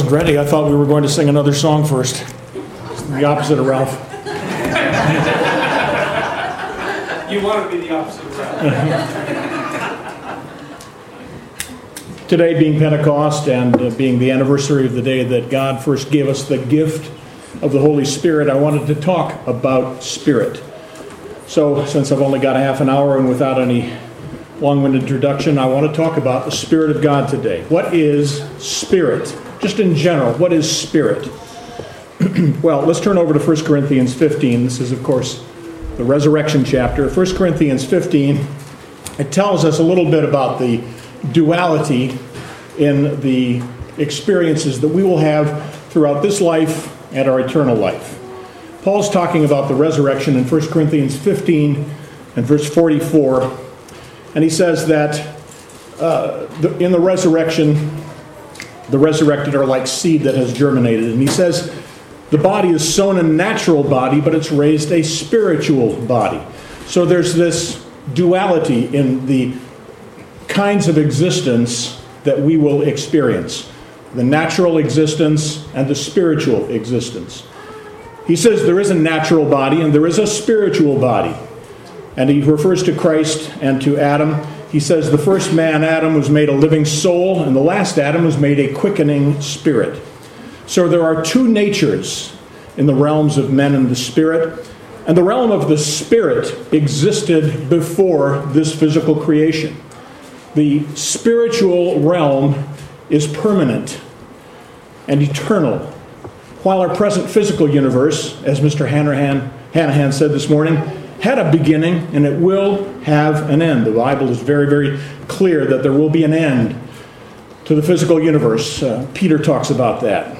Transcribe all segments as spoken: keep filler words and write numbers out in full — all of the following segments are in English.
wasn't ready. I thought we were going to sing another song first. It's the opposite of Ralph. You want to be the opposite of Ralph. Today being Pentecost and uh, being the anniversary of the day that God first gave us the gift of the Holy Spirit, I wanted to talk about Spirit. So, since I've only got a half an hour and without any long-winded introduction, I want to talk about the Spirit of God today. What is Spirit? Just in general, what is Spirit? Well, let's turn over to First Corinthians fifteen. This is, of course, the resurrection chapter. First Corinthians fifteen, it tells us a little bit about the duality in the experiences that we will have throughout this life and our eternal life. Paul's talking about the resurrection in First Corinthians fifteen and verse forty-four. And he says that uh, the, in the resurrection, the resurrected are like seed that has germinated. And he says the body is sown a natural body, but it's raised a spiritual body. So there's this duality in the kinds of existence that we will experience. The natural existence and the spiritual existence. He says there is a natural body and there is a spiritual body. And he refers to Christ and to Adam. He says the first man, Adam, was made a living soul, and the last Adam was made a quickening spirit. So there are two natures in the realms of men and the spirit. And the realm of the spirit existed before this physical creation. The spiritual realm is permanent and eternal. While our present physical universe, as Mister Hanahan, Hanahan said this morning, had a beginning and it will have an end. The Bible is very, very clear that there will be an end to the physical universe. Uh, Peter talks about that.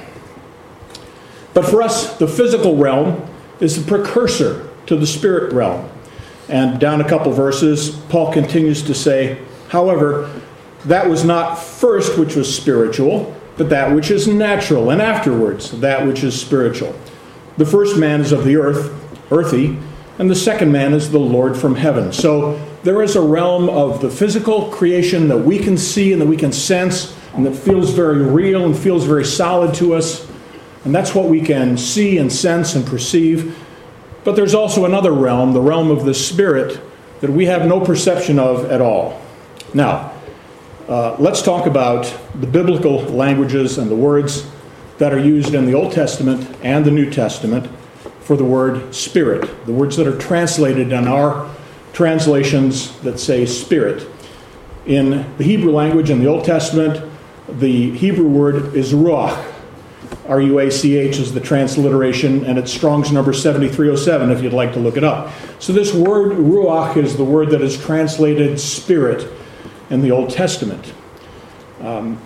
But for us, the physical realm is the precursor to the spirit realm. And down a couple verses, Paul continues to say, however, that was not first which was spiritual, but that which is natural, and afterwards that which is spiritual. The first man is of the earth, earthy, and the second man is the Lord from heaven. So there is a realm of the physical creation that we can see and that we can sense and that feels very real and feels very solid to us. And that's what we can see and sense and perceive. But there's also another realm, the realm of the spirit, that we have no perception of at all. Now, uh, let's talk about the biblical languages and the words that are used in the Old Testament and the New Testament for the word spirit, the words that are translated in our translations that say spirit. In the Hebrew language in the Old Testament, the Hebrew word is ruach. R U A C H is the transliteration, and it's Strong's number seventy-three oh seven if you'd like to look it up. So this word ruach is the word that is translated spirit in the Old Testament. Um,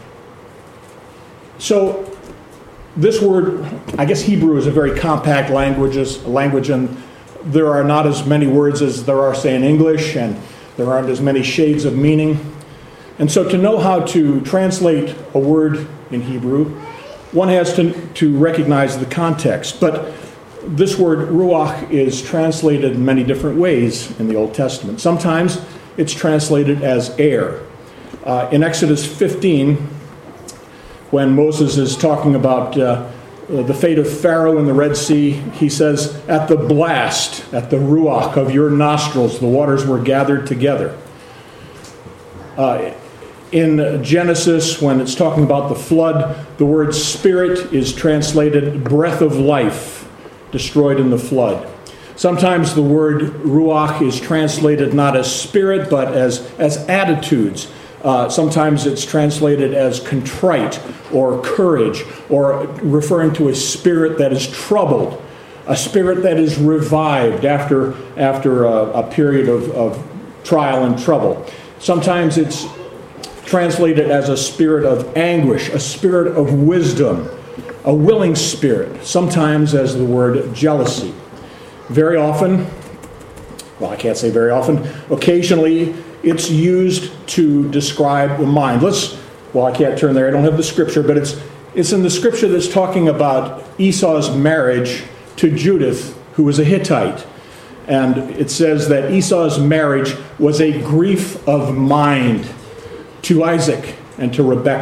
so this word, I guess Hebrew is a very compact language, language, and there are not as many words as there are, say, in English, and there aren't as many shades of meaning. And so to know how to translate a word in Hebrew, one has to, to recognize the context. But this word ruach is translated in many different ways in the Old Testament. Sometimes it's translated as air. Uh, in Exodus fifteen, when Moses is talking about uh, the fate of Pharaoh in the Red Sea, he says, at the blast, at the ruach of your nostrils, the waters were gathered together. Uh, in Genesis, when it's talking about the flood, the word spirit is translated breath of life, destroyed in the flood. Sometimes the word ruach is translated not as spirit, but as, as attitudes. Uh, sometimes it's translated as contrite or courage, or referring to a spirit that is troubled, a spirit that is revived after, after a, a period of, of trial and trouble. Sometimes it's translated as a spirit of anguish, a spirit of wisdom, a willing spirit, sometimes as the word jealousy. Very often, well, I can't say very often, occasionally it's used to describe the mind. Let's, well, I can't turn there, I don't have the scripture, but it's it's in the scripture that's talking about Esau's marriage to Judith, who was a Hittite. And it says that Esau's marriage was a grief of mind to Isaac and to Rebekah.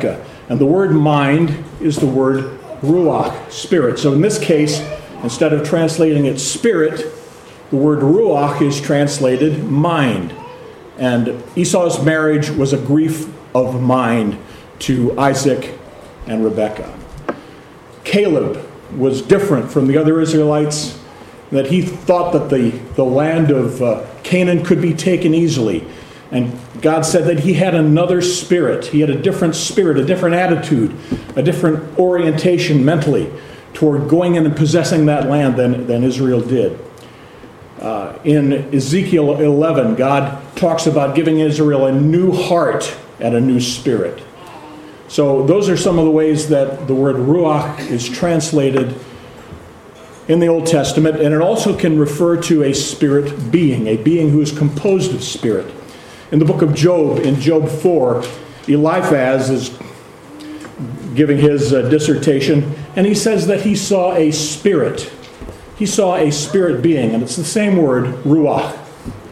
And the word mind is the word ruach, spirit. So in this case, instead of translating it spirit, the word ruach is translated mind. And Esau's marriage was a grief of mind to Isaac and Rebekah. Caleb was different from the other Israelites, that he thought that the, the land of uh, Canaan could be taken easily. And God said that he had another spirit. He had a different spirit, a different attitude, a different orientation mentally toward going in and possessing that land than, than Israel did. Uh, in Ezekiel eleven, God talks about giving Israel a new heart and a new spirit. So those are some of the ways that the word ruach is translated in the Old Testament, and it also can refer to a spirit being, a being who is composed of spirit. In the book of Job, in Job four, Eliphaz is giving his uh, dissertation, and he says that he saw a spirit. He saw a spirit being, and it's the same word, ruach.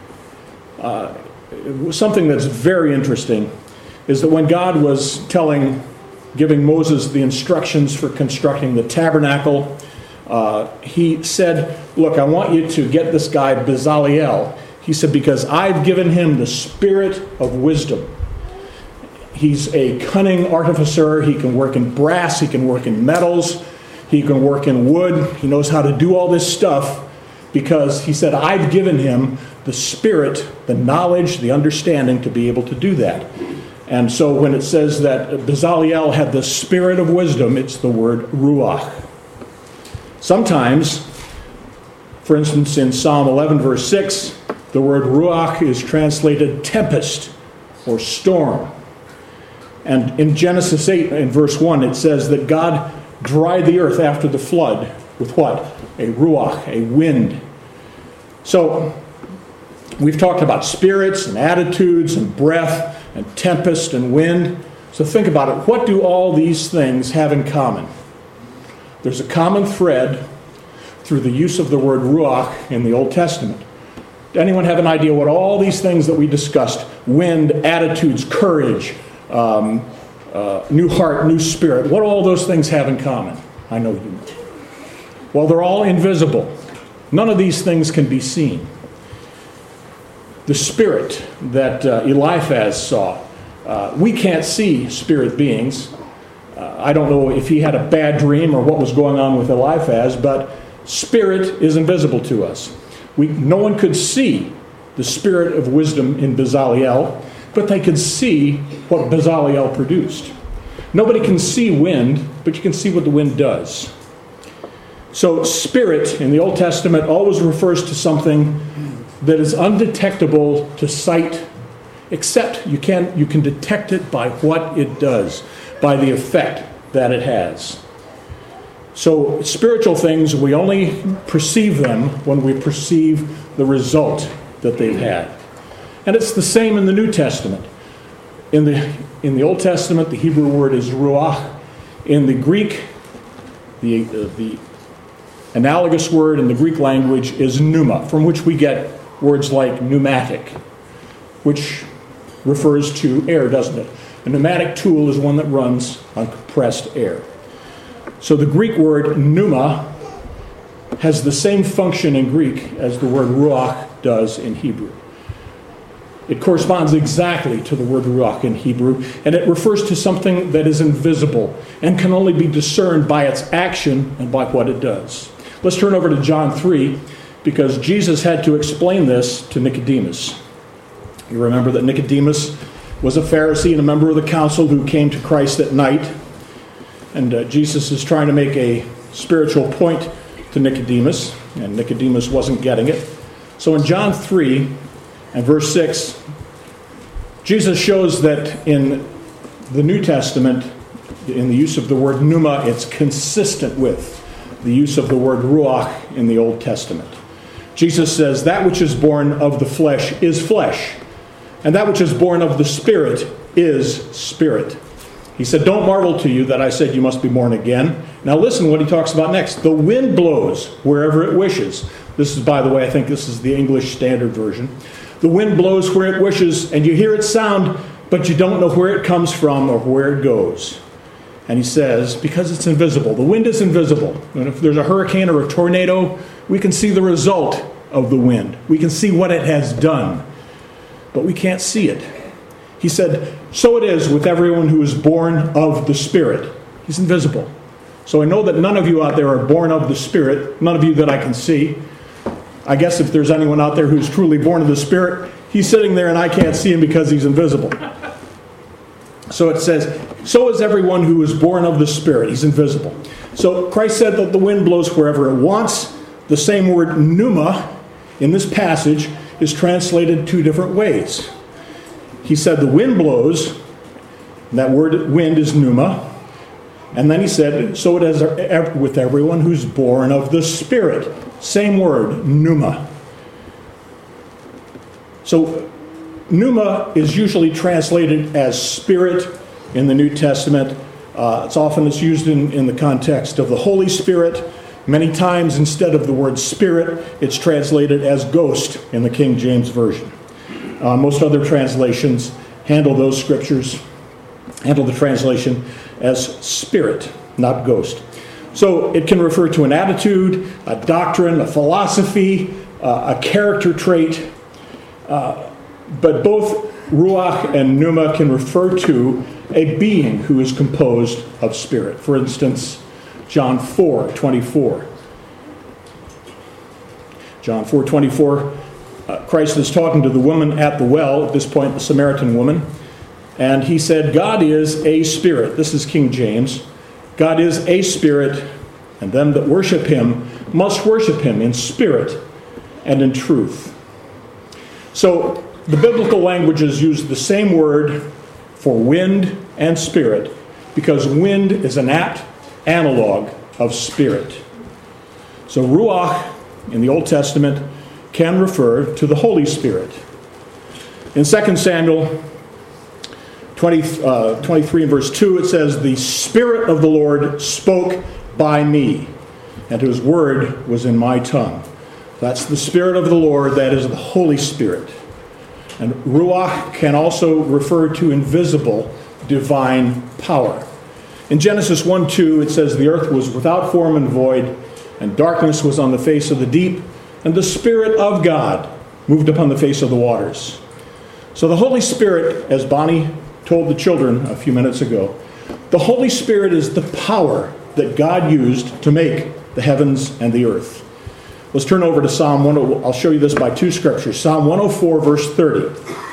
Uh, something that's very interesting is that when God was telling, giving Moses the instructions for constructing the tabernacle, uh, he said, look, I want you to get this guy Bezaleel. He said, because I've given him the spirit of wisdom. He's a cunning artificer. He can work in brass. He can work in metals. He can work in wood. He knows how to do all this stuff because he said, I've given him the spirit, the knowledge, the understanding to be able to do that. And so when it says that Bezaleel had the spirit of wisdom, it's the word ruach. Sometimes, for instance, in Psalm eleven, verse six, the word ruach is translated tempest or storm. And in Genesis eight, in verse one, it says that God dried the earth after the flood with what? A ruach, a wind. So, we've talked about spirits and attitudes and breath and tempest and wind. So think about it. What do all these things have in common? There's a common thread through the use of the word ruach in the Old Testament. Does anyone have an idea what all these things that we discussed, wind, attitudes, courage, um, uh, new heart, new spirit, what all those things have in common? I know you know. Well, they're all invisible. None of these things can be seen. The spirit that uh, Eliphaz saw, uh, we can't see spirit beings. Uh, I don't know if he had a bad dream or what was going on with Eliphaz, but spirit is invisible to us. We, no one could see the spirit of wisdom in Bezaleel, but they could see what Bezaleel produced. Nobody can see wind, but you can see what the wind does. So spirit in the Old Testament always refers to something that is undetectable to sight, except you can, you can detect it by what it does, by the effect that it has. So spiritual things, we only perceive them when we perceive the result that they've had. And it's the same in the New Testament. In the, in the Old Testament, the Hebrew word is ruach. In the Greek, the, uh, the analogous word in the Greek language is pneuma, from which we get words like pneumatic, which refers to air, doesn't it? A pneumatic tool is one that runs on compressed air. So the Greek word pneuma has the same function in Greek as the word ruach does in Hebrew. It corresponds exactly to the word ruach in Hebrew, and it refers to something that is invisible and can only be discerned by its action and by what it does. Let's turn over to John three, because Jesus had to explain this to Nicodemus. You remember that Nicodemus was a Pharisee and a member of the council who came to Christ at night. And uh, Jesus is trying to make a spiritual point to Nicodemus, and Nicodemus wasn't getting it. So in John three and verse six, Jesus shows that in the New Testament, in the use of the word pneuma, it's consistent with the use of the word ruach in the Old Testament. Jesus says, that which is born of the flesh is flesh, and that which is born of the Spirit is spirit. He said, don't marvel to you that I said you must be born again. Now listen what he talks about next. The wind blows wherever it wishes. This is, by the way, I think this is the English Standard Version. The wind blows where it wishes, and you hear its sound, but you don't know where it comes from or where it goes. And he says, because it's invisible. The wind is invisible. And if there's a hurricane or a tornado, we can see the result of the wind. We can see what it has done. But we can't see it. He said, so it is with everyone who is born of the Spirit. He's invisible. So I know that none of you out there are born of the Spirit. None of you that I can see. I guess if there's anyone out there who's truly born of the Spirit, he's sitting there and I can't see him because he's invisible. So it says, so is everyone who is born of the Spirit. He's invisible. So Christ said that the wind blows wherever it wants. The same word pneuma in this passage is translated two different ways. He said the wind blows, and that word wind is pneuma. And then he said, so it is with everyone who's born of the Spirit. Same word, pneuma. So pneuma is usually translated as spirit in the New Testament. Uh, it's often it's used in, in the context of the Holy Spirit. Many times instead of the word spirit, it's translated as ghost in the King James Version. Uh, most other translations handle those scriptures, handle the translation as spirit, not ghost. So it can refer to an attitude, a doctrine, a philosophy, uh, a character trait. Uh, But both ruach and pneuma can refer to a being who is composed of spirit. For instance, John four twenty-four. John four twenty-four, uh, Christ is talking to the woman at the well, at this point the Samaritan woman, and he said, God is a spirit. This is King James. God is a spirit, and them that worship him must worship him in spirit and in truth. So the biblical languages use the same word for wind and spirit because wind is an apt analog of spirit. So ruach in the Old Testament can refer to the Holy Spirit. In Second Samuel twenty, uh, twenty-three and verse two, it says, the Spirit of the Lord spoke by me, and his word was in my tongue. That's the Spirit of the Lord, that is the Holy Spirit. And ruach can also refer to invisible divine power. In Genesis one two, it says, the earth was without form and void, and darkness was on the face of the deep, and the Spirit of God moved upon the face of the waters. So the Holy Spirit, as Bonnie told the children a few minutes ago, the Holy Spirit is the power that God used to make the heavens and the earth. Let's turn over to Psalm one oh four. I'll show you this by two scriptures. Psalm one oh four, verse thirty.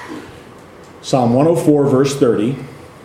Psalm one oh four, verse thirty.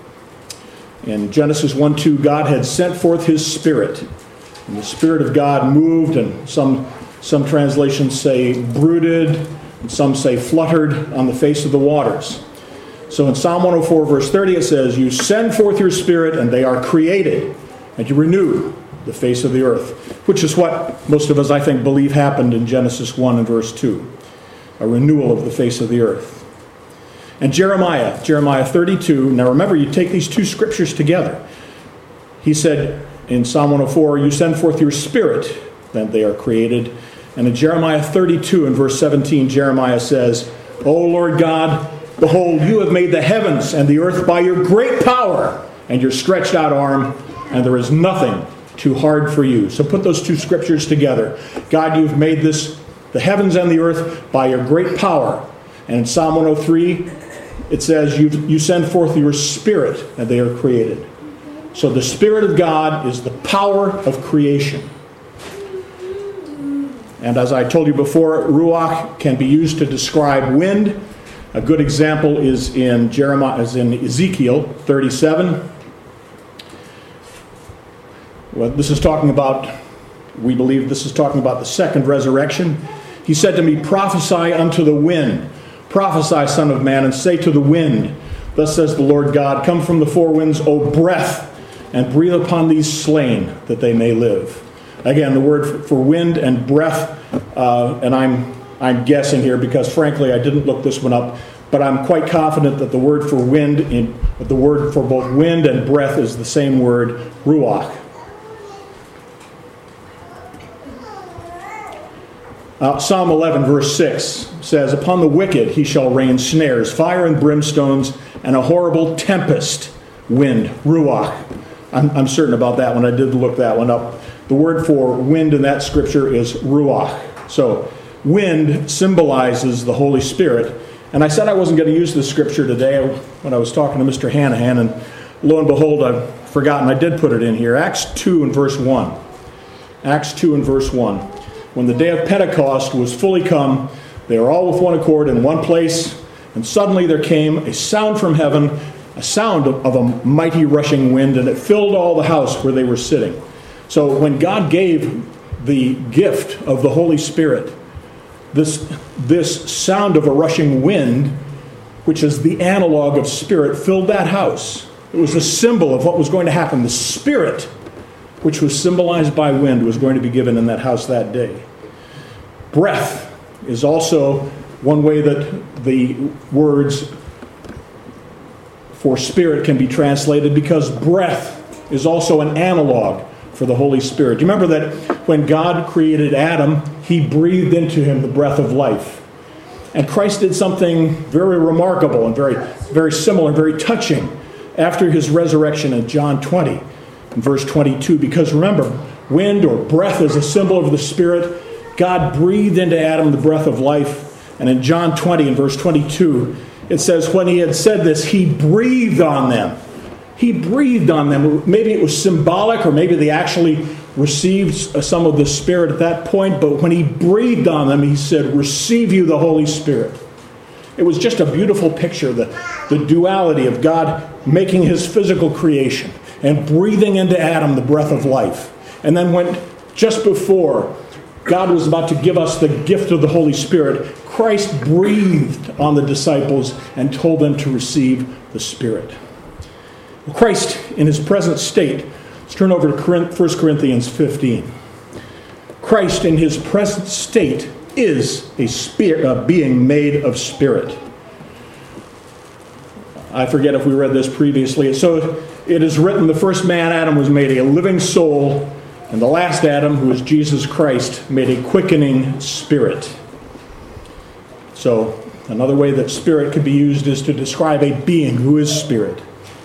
In Genesis one two, God had sent forth his Spirit. And the Spirit of God moved, and some, some translations say brooded, and some say fluttered on the face of the waters. So in Psalm one oh four, verse thirty, it says, you send forth your Spirit, and they are created, and you renew the face of the earth, which is what most of us, I think, believe happened in Genesis one and verse two, a renewal of the face of the earth. And Jeremiah, Jeremiah thirty-two, now remember, you take these two scriptures together. He said in Psalm one oh four, you send forth your Spirit, then they are created. And in Jeremiah thirty-two and verse seventeen, Jeremiah says, O Lord God, behold, you have made the heavens and the earth by your great power and your stretched out arm, and there is nothing too hard for you. So put those two scriptures together. God, you've made this, the heavens and the earth, by your great power. And in Psalm one oh three, it says, you, you send forth your Spirit, and they are created. So the Spirit of God is the power of creation. And as I told you before, ruach can be used to describe wind. A good example is in Jeremiah, is in Ezekiel thirty-seven. Well, this is talking about, we believe this is talking about the second resurrection. He said to me, prophesy unto the wind. Prophesy, son of man, and say to the wind, thus says the Lord God, come from the four winds, O breath, and breathe upon these slain, that they may live. Again, the word for wind and breath, uh, and I'm I'm guessing here because, frankly, I didn't look this one up, but I'm quite confident that the word for wind, in the word for both wind and breath is the same word, ruach. Uh, Psalm eleven, verse six says, upon the wicked he shall rain snares, fire and brimstones, and a horrible tempest, wind, ruach, I'm, I'm certain about that one. I did look that one up. The word for wind in that scripture is ruach. So wind symbolizes the Holy Spirit. And I said I wasn't going to use this scripture today when I was talking to Mister Hanahan, and lo and behold, I've forgotten. I did put it in here. Acts two and verse one. Acts two and verse one. When the day of Pentecost was fully come, they were all with one accord in one place, and suddenly there came a sound from heaven, a sound of, of a mighty rushing wind, and it filled all the house where they were sitting. So when God gave the gift of the Holy Spirit, this, this sound of a rushing wind, which is the analog of spirit, filled that house. It was a symbol of what was going to happen. The Spirit, which was symbolized by wind, was going to be given in that house that day. Breath is also one way that the words for spirit can be translated, because breath is also an analog for the Holy Spirit. Do you remember that when God created Adam, he breathed into him the breath of life? And Christ did something very remarkable and very, very similar, very touching after his resurrection in John twenty, in verse twenty-two. Because remember, wind or breath is a symbol of the Spirit. God breathed into Adam the breath of life. And in John twenty, in verse twenty-two, it says, when he had said this, he breathed on them. He breathed on them. Maybe it was symbolic, or maybe they actually received some of the Spirit at that point. But when he breathed on them, he said, receive you the Holy Spirit. It was just a beautiful picture, the, the duality of God making his physical creation and breathing into Adam the breath of life. And then when, just before God was about to give us the gift of the Holy Spirit, Christ breathed on the disciples and told them to receive the Spirit. Christ in his present state, let's turn over to First Corinthians fifteen. Christ in his present state is a spirit, a being made of spirit. I forget if we read this previously. So it is written, the first man, Adam, was made a living soul, and the last Adam, who is Jesus Christ, made a quickening spirit. So another way that spirit could be used is to describe a being who is spirit.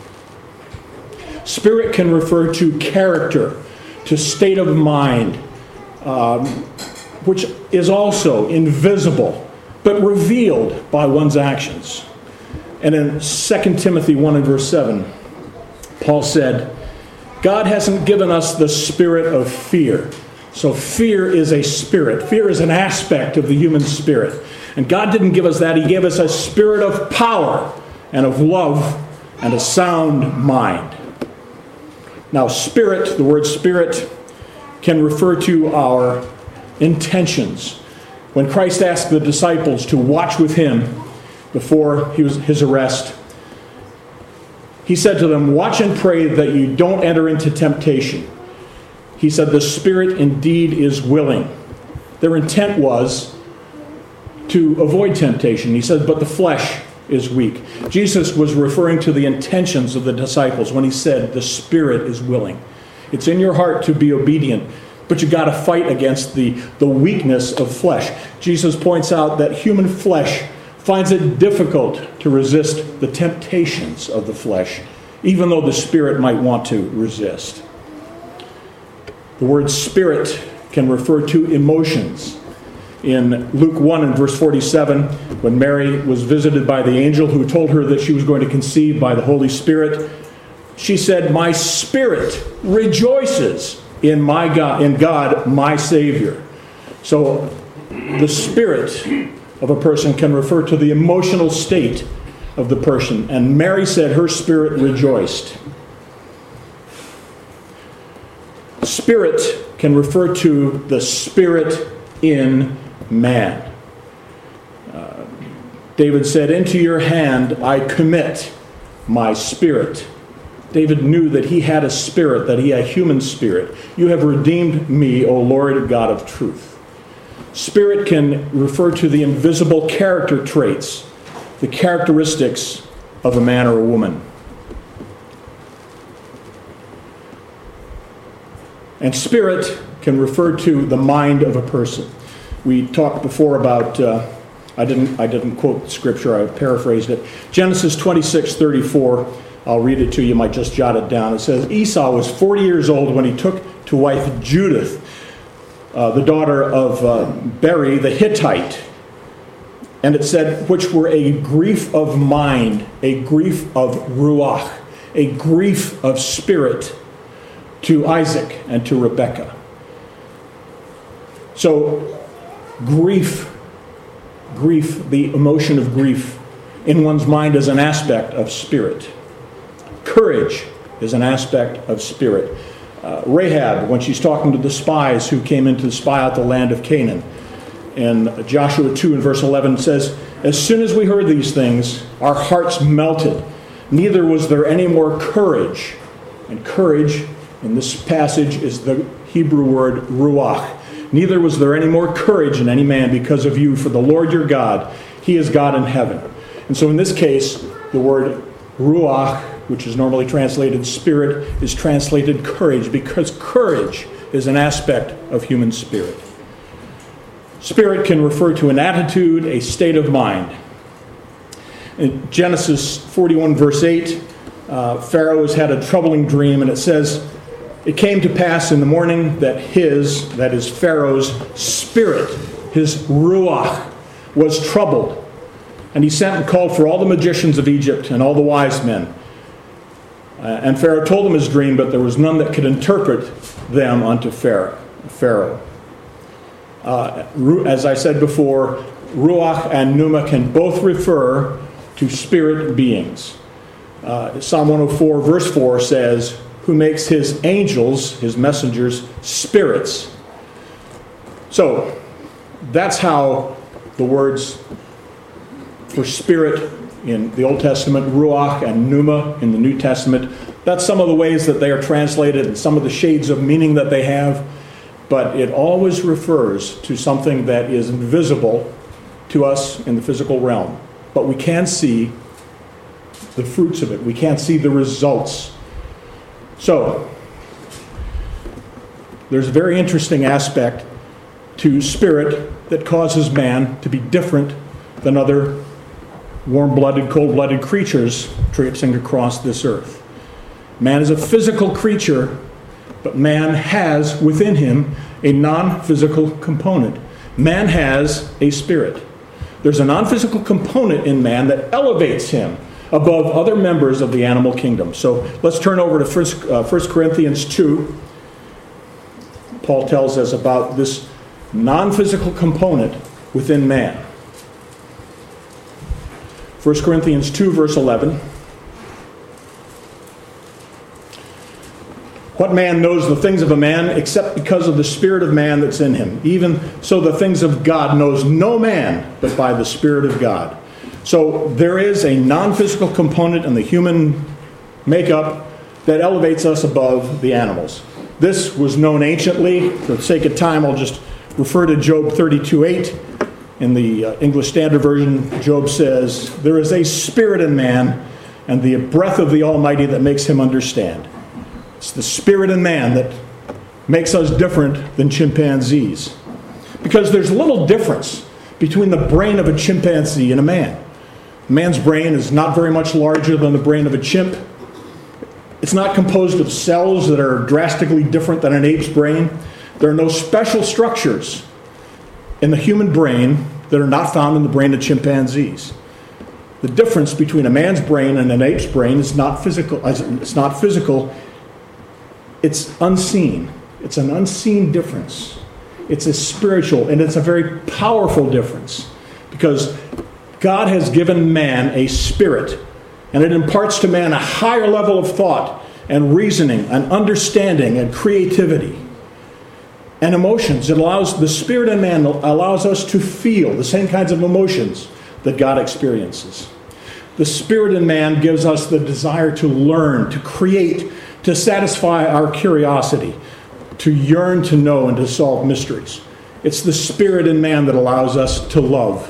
Spirit can refer to character, to state of mind, um, which is also invisible, but revealed by one's actions. And in Second Timothy one and verse seven, Paul said, God hasn't given us the spirit of fear. So fear is a spirit. Fear is an aspect of the human spirit. And God didn't give us that. He gave us a spirit of power and of love and a sound mind. Now, spirit, the word spirit, can refer to our intentions. When Christ asked the disciples to watch with him before he was, his arrest, he said to them, watch and pray that you don't enter into temptation. He said, the spirit indeed is willing. Their intent was to avoid temptation. He said, but the flesh is weak. Jesus was referring to the intentions of the disciples when he said, the spirit is willing. It's in your heart to be obedient, but you got to fight against the, the weakness of flesh. Jesus points out that human flesh finds it difficult to resist the temptations of the flesh, even though the spirit might want to resist. The word spirit can refer to emotions. In Luke one and verse forty-seven, when Mary was visited by the angel who told her that she was going to conceive by the Holy Spirit, she said, my spirit rejoices in my God, in God, my Savior. So the spirit of a person can refer to the emotional state of the person. And Mary said her spirit rejoiced. Spirit can refer to the spirit in man. Uh, David said, into your hand I commit my spirit. David knew that he had a spirit, that he had a human spirit. You have redeemed me, O Lord God of truth. Spirit can refer to the invisible character traits, the characteristics of a man or a woman. And spirit can refer to the mind of a person. We talked before about, uh, I didn't I didn't quote scripture, I paraphrased it. Genesis twenty-six thirty-four, I'll read it to you. You might just jot it down. It says, Esau was forty years old when he took to wife Judith, uh, the daughter of uh, Beri the Hittite. And it said, which were a grief of mind, a grief of ruach, a grief of spirit to Isaac and to Rebekah. So, grief, grief, the emotion of grief in one's mind is an aspect of spirit. Courage is an aspect of spirit. Uh, Rahab, when she's talking to the spies who came in to spy out the land of Canaan, and Joshua two and verse eleven says, as soon as we heard these things, our hearts melted. Neither was there any more courage. And courage in this passage is the Hebrew word ruach. Neither was there any more courage in any man because of you, for the Lord your God, he is God in heaven. And so in this case, the word ruach, which is normally translated spirit, is translated courage, because courage is an aspect of human spirit. Spirit can refer to an attitude, a state of mind. In Genesis forty-one, verse eight, uh, Pharaoh has had a troubling dream, and it says, it came to pass in the morning that his, that is Pharaoh's, spirit, his ruach, was troubled. And he sent and called for all the magicians of Egypt and all the wise men. Uh, and Pharaoh told them his dream, but there was none that could interpret them unto Pharaoh. Pharaoh. Uh, as I said before, ruach and pneuma can both refer to spirit beings. Uh, Psalm one oh four, verse four says, who makes his angels, his messengers, spirits. So, that's how the words for spirit in the Old Testament, ruach and pneuma in the New Testament, that's some of the ways that they are translated and some of the shades of meaning that they have. But it always refers to something that is invisible to us in the physical realm. But we can see the fruits of it. We can't see the results. So, there's a very interesting aspect to spirit that causes man to be different than other warm-blooded, cold-blooded creatures traipsing across this earth. Man is a physical creature, but man has within him a non-physical component. Man has a spirit. There's a non-physical component in man that elevates him above other members of the animal kingdom. So let's turn over to First Corinthians two. Paul tells us about this non-physical component within man. First Corinthians two, verse eleven. What man knows the things of a man except because of the spirit of man that's in him? Even so the things of God knows no man but by the Spirit of God. So there is a non-physical component in the human makeup that elevates us above the animals. This was known anciently. For the sake of time, I'll just refer to Job thirty-two eight. In the uh, English Standard Version, Job says, there is a spirit in man and the breath of the Almighty that makes him understand. It's the spirit in man that makes us different than chimpanzees. Because there's little difference between the brain of a chimpanzee and a man. A man's brain is not very much larger than the brain of a chimp. It's not composed of cells that are drastically different than an ape's brain. There are no special structures in the human brain that are not found in the brain of chimpanzees. The difference between a man's brain and an ape's brain is not physical. It's not physical. It's unseen. It's an unseen difference. It's a spiritual, and it's a very powerful difference, because God has given man a spirit, and it imparts to man a higher level of thought and reasoning and understanding and creativity and emotions. It allows the spirit in man allows us to feel the same kinds of emotions that God experiences. The spirit in man gives us the desire to learn, to create, to satisfy our curiosity, to yearn to know and to solve mysteries. It's the spirit in man that allows us to love.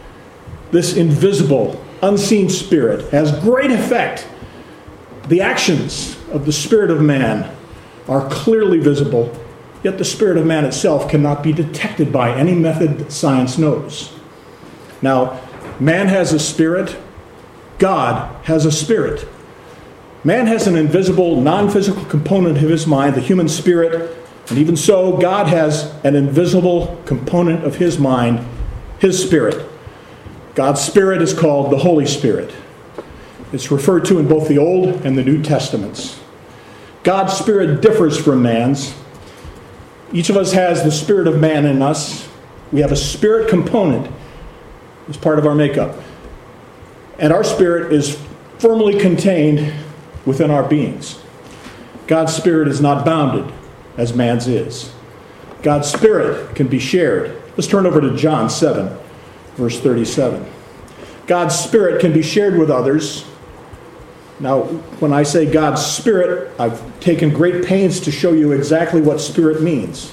This invisible, unseen spirit has great effect. The actions of the spirit of man are clearly visible, yet the spirit of man itself cannot be detected by any method that science knows. Now, man has a spirit, God has a spirit. Man has an invisible, non-physical component of his mind, the human spirit, and even so, God has an invisible component of his mind, his spirit. God's Spirit is called the Holy Spirit. It's referred to in both the Old and the New Testaments. God's Spirit differs from man's. Each of us has the spirit of man in us. We have a spirit component as part of our makeup. And our spirit is firmly contained within our beings. God's Spirit is not bounded as man's is. God's Spirit can be shared. Let's turn over to John seven, verse thirty-seven. God's Spirit can be shared with others. Now, when I say God's Spirit, I've taken great pains to show you exactly what Spirit means.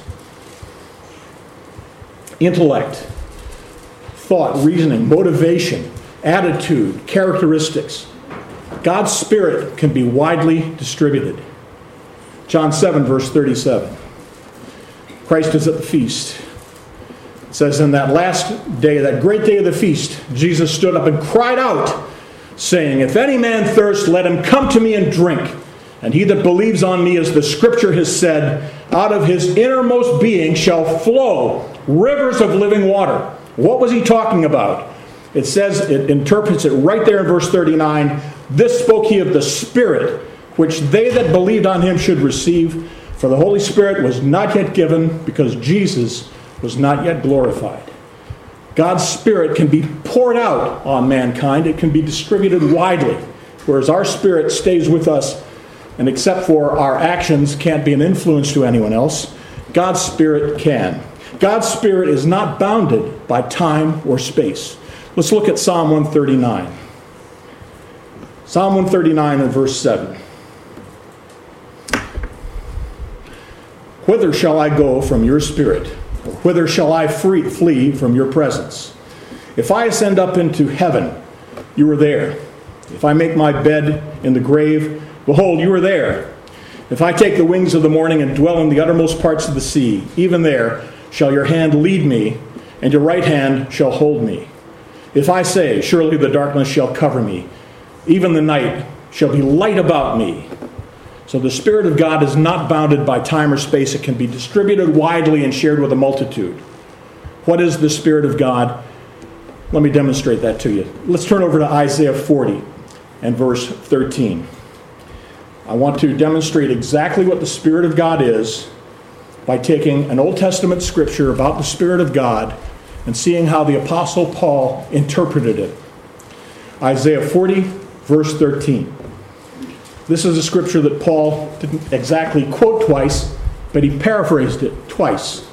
Intellect, thought, reasoning, motivation, attitude, characteristics. God's Spirit can be widely distributed. John seven, verse thirty-seven. Christ is at the feast. It says, in that last day, that great day of the feast, Jesus stood up and cried out, saying, if any man thirst, let him come to me and drink. And he that believes on me, as the Scripture has said, out of his innermost being shall flow rivers of living water. What was he talking about? It says, it interprets it right there in verse thirty-nine. This spoke he of the Spirit, which they that believed on him should receive. For the Holy Spirit was not yet given, because Jesus was not yet glorified. God's Spirit can be poured out on mankind. It can be distributed widely, whereas our spirit stays with us, and except for our actions, can't be an influence to anyone else. God's Spirit can. God's Spirit is not bounded by time or space. Let's look at Psalm one thirty-nine. Psalm one thirty-nine and verse seven. Whither shall I go from your Spirit? Or whither shall I free, flee from your presence? If I ascend up into heaven, you are there. If I make my bed in the grave, behold, you are there. If I take the wings of the morning and dwell in the uttermost parts of the sea, even there shall your hand lead me, and your right hand shall hold me. If I say, surely the darkness shall cover me, even the night shall be light about me. So the Spirit of God is not bounded by time or space. It can be distributed widely and shared with a multitude. What is the Spirit of God? Let me demonstrate that to you. Let's turn over to Isaiah forty and verse thirteen. I want to demonstrate exactly what the Spirit of God is by taking an Old Testament scripture about the Spirit of God and seeing how the Apostle Paul interpreted it. Isaiah forty, verse thirteen. This is a scripture that Paul didn't exactly quote twice, but he paraphrased it twice.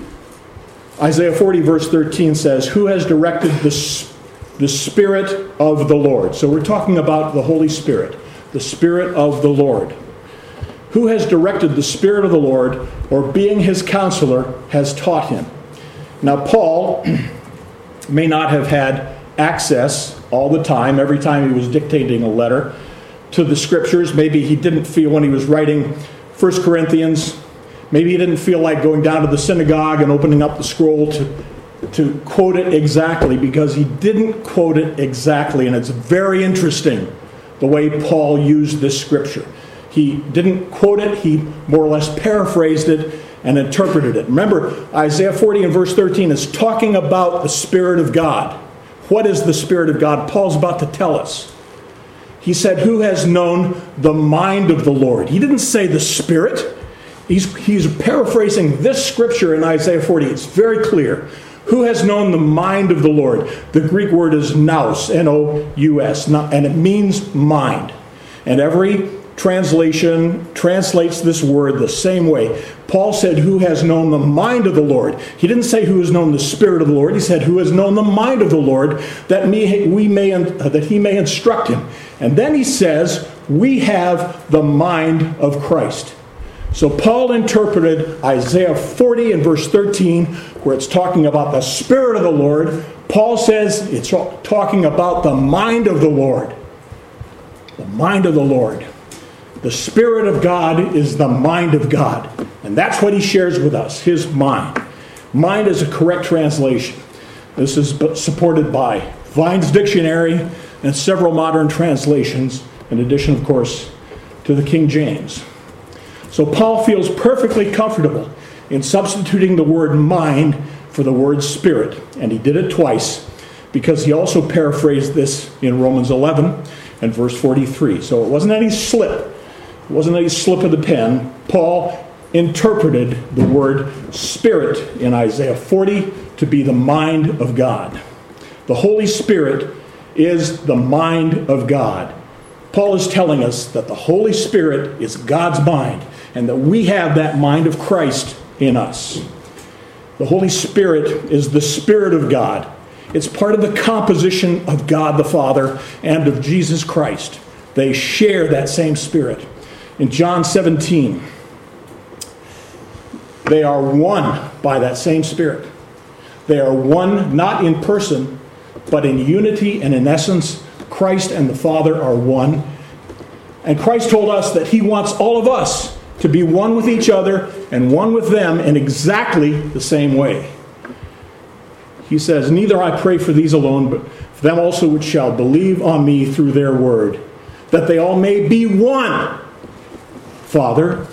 Isaiah forty, verse thirteen says, who has directed the, the Spirit of the Lord? So we're talking about the Holy Spirit, the Spirit of the Lord. Who has directed the Spirit of the Lord, or being his counselor, has taught him? Now, Paul may not have had access all the time, every time he was dictating a letter, to the Scriptures. Maybe he didn't feel when he was writing First Corinthians, maybe he didn't feel like going down to the synagogue and opening up the scroll to, to quote it exactly, because he didn't quote it exactly. And it's very interesting the way Paul used this Scripture. He didn't quote it, he more or less paraphrased it and interpreted it. Remember, Isaiah forty and verse thirteen is talking about the Spirit of God. What is the Spirit of God? Paul's about to tell us. He said, who has known the mind of the Lord? He didn't say the Spirit. He's, he's paraphrasing this scripture in Isaiah forty. It's very clear. Who has known the mind of the Lord? The Greek word is nous, N O U S, and it means mind. And every translation translates this word the same way. Paul said, who has known the mind of the Lord? He didn't say who has known the Spirit of the Lord. He said, who has known the mind of the Lord, that me, we may, that he may instruct him. And then he says, we have the mind of Christ. So Paul interpreted Isaiah forty and verse thirteen, where it's talking about the Spirit of the Lord. Paul says it's talking about the mind of the Lord. The mind of the Lord. The Spirit of God is the mind of God. And that's what he shares with us, his mind. Mind is a correct translation. This is supported by Vine's Dictionary and several modern translations, in addition, of course, to the King James. So Paul feels perfectly comfortable in substituting the word mind for the word spirit. And he did it twice because he also paraphrased this in Romans eleven and verse forty-three. So it wasn't any slip. It wasn't any slip of the pen. Paul interpreted the word spirit in Isaiah forty to be the mind of God. The Holy Spirit is the mind of God. Paul is telling us that the Holy Spirit is God's mind and that we have that mind of Christ in us. The Holy Spirit is the Spirit of God. It's part of the composition of God the Father and of Jesus Christ. They share that same Spirit. In John seventeen, they are one by that same Spirit. They are one not in person, but in unity and in essence. Christ and the Father are one. And Christ told us that he wants all of us to be one with each other and one with them in exactly the same way. He says, "Neither I pray for these alone, but for them also which shall believe on me through their word, that they all may be one. Father,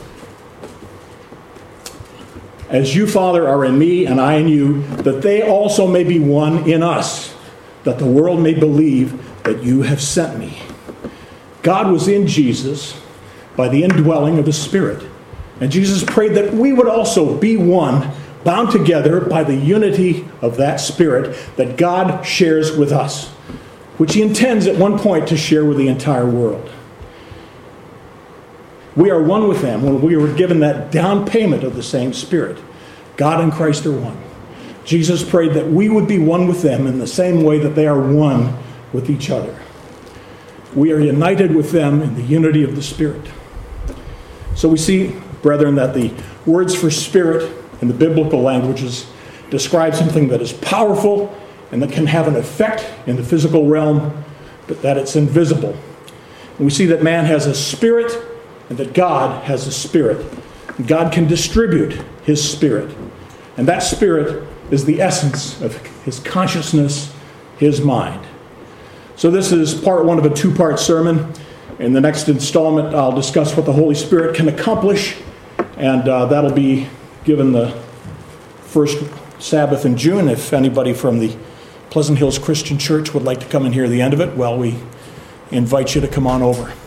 as you, Father, are in me and I in you, that they also may be one in us, that the world may believe that you have sent me." God was in Jesus by the indwelling of the Spirit. And Jesus prayed that we would also be one, bound together by the unity of that Spirit that God shares with us, which he intends at one point to share with the entire world. We are one with them when we were given that down payment of the same Spirit. God and Christ are one. Jesus prayed that we would be one with them in the same way that they are one with each other. We are united with them in the unity of the Spirit. So we see, brethren, that the words for spirit in the biblical languages describe something that is powerful and that can have an effect in the physical realm, but that it's invisible. And we see that man has a spirit and that God has a spirit. And God can distribute his spirit. And that spirit is the essence of his consciousness, his mind. So this is part one of a two-part sermon. In the next installment, I'll discuss what the Holy Spirit can accomplish, and uh, that'll be given the first Sabbath in June. If anybody from the Pleasant Hills Christian Church would like to come and hear the end of it, well, we invite you to come on over.